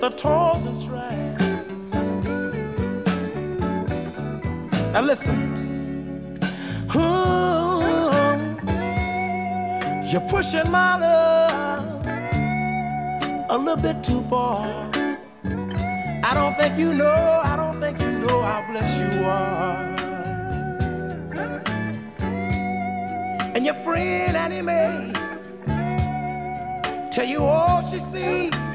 the toils and strife. Now listen, you're pushing my love a little bit too far. I don't think you know how blessed you are. And your friend Annie Mae tell you all she sees